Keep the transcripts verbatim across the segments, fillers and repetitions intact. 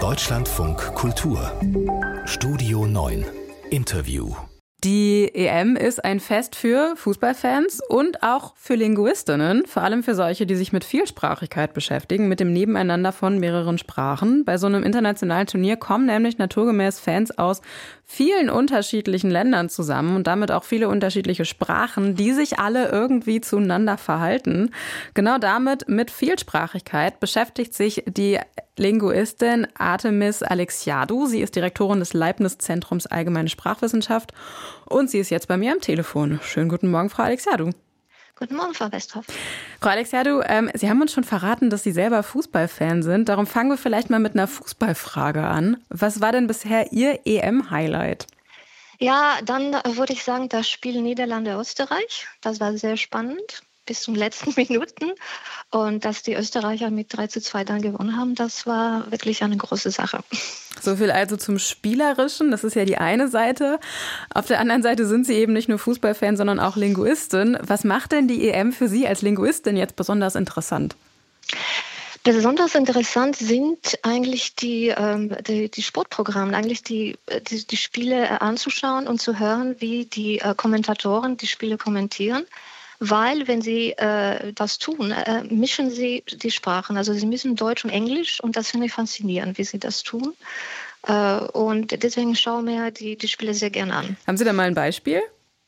Deutschlandfunk Kultur Studio neun Interview. Die E M ist ein Fest für Fußballfans und auch für Linguistinnen, vor allem für solche, die sich mit Vielsprachigkeit beschäftigen, mit dem Nebeneinander von mehreren Sprachen. Bei so einem internationalen Turnier kommen nämlich naturgemäß Fans aus vielen unterschiedlichen Ländern zusammen und damit auch viele unterschiedliche Sprachen, die sich alle irgendwie zueinander verhalten. Genau damit, mit Vielsprachigkeit, beschäftigt sich die Linguistin Artemis Alexiadou. Sie ist Direktorin des Leibniz-Zentrums Allgemeine Sprachwissenschaft und sie ist jetzt bei mir am Telefon. Schönen guten Morgen, Frau Alexiadou. Guten Morgen, Frau Westhoff. Frau Alexiadou, ähm, Sie haben uns schon verraten, dass Sie selber Fußballfan sind. Darum fangen wir vielleicht mal mit einer Fußballfrage an. Was war denn bisher Ihr E M-Highlight? Ja, dann würde ich sagen, das Spiel Niederlande-Österreich. Das war sehr spannend bis zum letzten Minuten. Und dass die Österreicher mit drei zu zwei dann gewonnen haben, das war wirklich eine große Sache. So viel also zum Spielerischen, das ist ja die eine Seite. Auf der anderen Seite sind Sie eben nicht nur Fußballfan, sondern auch Linguistin. Was macht denn die E M für Sie als Linguistin jetzt besonders interessant? Besonders interessant sind eigentlich die, ähm, die, die Sportprogramme, eigentlich die, die, die Spiele anzuschauen und zu hören, wie die äh, Kommentatoren die Spiele kommentieren. Weil, wenn sie äh, das tun, äh, mischen sie die Sprachen. Also sie müssen Deutsch und Englisch und das finde ich faszinierend, wie sie das tun. Äh, und deswegen schaue ich mir die, die Spiele sehr gerne an. Haben Sie da mal ein Beispiel?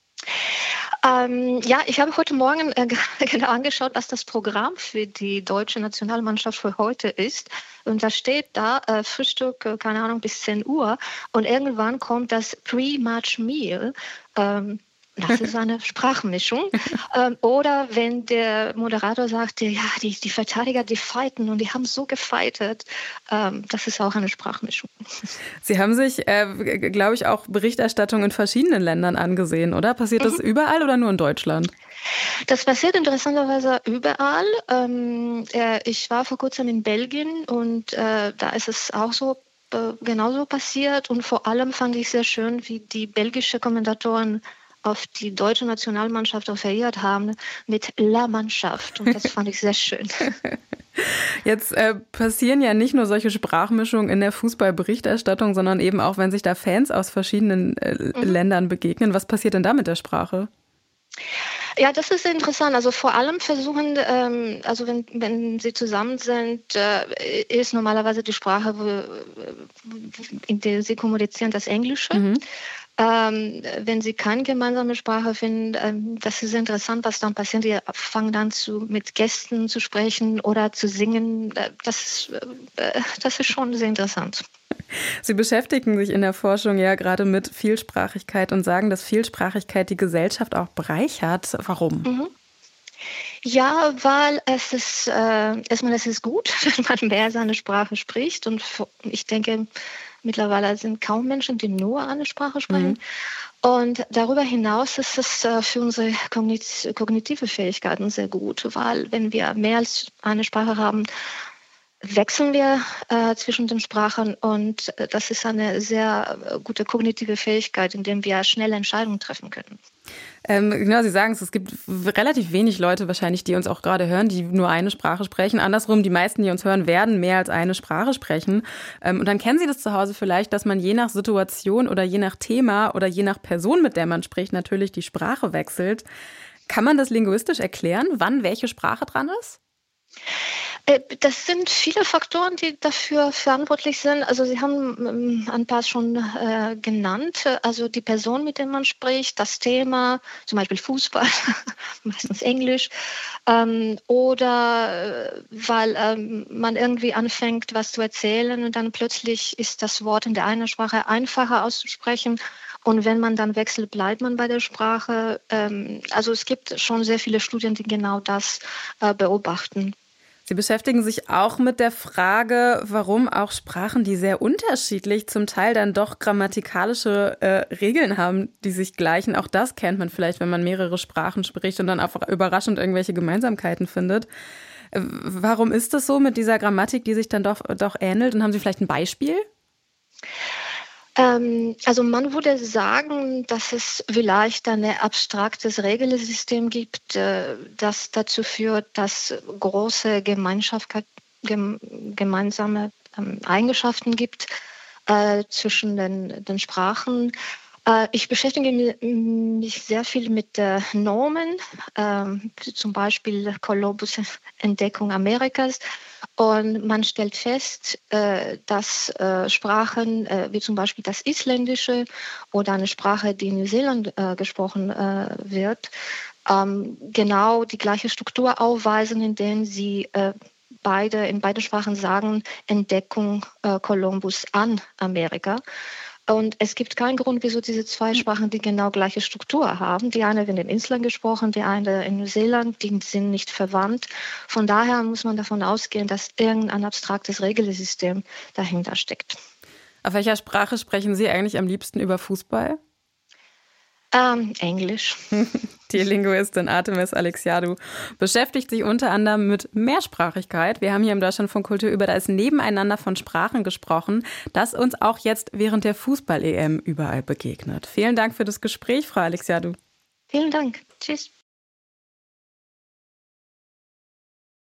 Ähm, ja, ich habe heute Morgen äh, genau angeschaut, was das Programm für die deutsche Nationalmannschaft für heute ist. Und da steht da äh, Frühstück, äh, keine Ahnung, bis zehn Uhr. Und irgendwann kommt das Pre-Match Meal. Ähm, Das ist eine Sprachmischung. ähm, oder wenn der Moderator sagt, ja, die, die Verteidiger, die fighten und die haben so gefightet. Ähm, das ist auch eine Sprachmischung. Sie haben sich, äh, glaube ich, auch Berichterstattung in verschiedenen Ländern angesehen, oder? Passiert das mhm. überall oder nur in Deutschland? Das passiert interessanterweise überall. Ähm, äh, ich war vor kurzem in Belgien und äh, da ist es auch so äh, genauso passiert. Und vor allem fand ich sehr schön, wie die belgische Kommentatoren auf die deutsche Nationalmannschaft referiert haben mit La Mannschaft. Und das fand ich sehr schön. Jetzt äh, passieren ja nicht nur solche Sprachmischungen in der Fußballberichterstattung, sondern eben auch, wenn sich da Fans aus verschiedenen äh, mhm. Ländern begegnen. Was passiert denn da mit der Sprache? Ja, das ist interessant. Also vor allem versuchen, ähm, also wenn, wenn sie zusammen sind, äh, ist normalerweise die Sprache, wo, in der sie kommunizieren, das Englische. Mhm. Ähm, wenn sie keine gemeinsame Sprache finden, ähm, das ist interessant, was dann passiert. Die fangen dann zu, mit Gästen zu sprechen oder zu singen. Das, äh, das ist schon sehr interessant. Sie beschäftigen sich in der Forschung ja gerade mit Vielsprachigkeit und sagen, dass Vielsprachigkeit die Gesellschaft auch bereichert. Warum? Mhm. Ja, weil es ist, äh, erstmal es ist gut, wenn man mehr seine Sprache spricht. Und ich denke, mittlerweile sind kaum Menschen, die nur eine Sprache sprechen. Mhm. Und darüber hinaus ist es äh, für unsere kognit- kognitive Fähigkeiten sehr gut, weil wenn wir mehr als eine Sprache haben, wechseln wir äh, zwischen den Sprachen und äh, das ist eine sehr äh, gute kognitive Fähigkeit, indem wir schnelle Entscheidungen treffen können. Ähm, genau, Sie sagen es, es gibt relativ wenig Leute wahrscheinlich, die uns auch gerade hören, die nur eine Sprache sprechen. Andersrum, die meisten, die uns hören, werden mehr als eine Sprache sprechen. Ähm, und dann kennen Sie das zu Hause vielleicht, dass man je nach Situation oder je nach Thema oder je nach Person, mit der man spricht, natürlich die Sprache wechselt. Kann man das linguistisch erklären, wann welche Sprache dran ist? Das sind viele Faktoren, die dafür verantwortlich sind. Also Sie haben ein paar schon äh, genannt. Also die Person, mit der man spricht, das Thema, zum Beispiel Fußball, meistens Englisch, ähm, oder äh, weil ähm, man irgendwie anfängt, was zu erzählen und dann plötzlich ist das Wort in der einen Sprache einfacher auszusprechen. Und wenn man dann wechselt, bleibt man bei der Sprache. Ähm, also es gibt schon sehr viele Studien, die genau das äh, beobachten. Sie beschäftigen sich auch mit der Frage, warum auch Sprachen, die sehr unterschiedlich, zum Teil dann doch grammatikalische äh, Regeln haben, die sich gleichen. Auch das kennt man vielleicht, wenn man mehrere Sprachen spricht und dann einfach überraschend irgendwelche Gemeinsamkeiten findet. Äh, warum ist das so mit dieser Grammatik, die sich dann doch, doch ähnelt? Und haben Sie vielleicht ein Beispiel? Ähm, also man würde sagen, dass es vielleicht ein abstraktes Regelsystem gibt, äh, das dazu führt, dass große Gemeinschaft, gem, gemeinsame ähm, Eigenschaften gibt äh, zwischen den, den Sprachen. Äh, ich beschäftige mich sehr viel mit äh, Nomen, äh, zum Beispiel Kolumbus' Entdeckung Amerikas. Und man stellt fest, äh, dass äh, Sprachen äh, wie zum Beispiel das Isländische oder eine Sprache, die in Neuseeland äh, gesprochen äh, wird, ähm, genau die gleiche Struktur aufweisen, in denen sie äh, beide in beiden Sprachen sagen Entdeckung äh, Kolumbus an Amerika. Und es gibt keinen Grund, wieso diese zwei Sprachen die genau gleiche Struktur haben. Die eine wird in Island gesprochen, die eine in Neuseeland, die sind nicht verwandt. Von daher muss man davon ausgehen, dass irgendein abstraktes Regelsystem dahinter steckt. Auf welcher Sprache sprechen Sie eigentlich am liebsten über Fußball? Ähm, Englisch. Die Linguistin Artemis Alexiadou beschäftigt sich unter anderem mit Mehrsprachigkeit. Wir haben hier im Deutschlandfunk Kultur über das Nebeneinander von Sprachen gesprochen, das uns auch jetzt während der Fußball-E M überall begegnet. Vielen Dank für das Gespräch, Frau Alexiadou. Vielen Dank. Tschüss.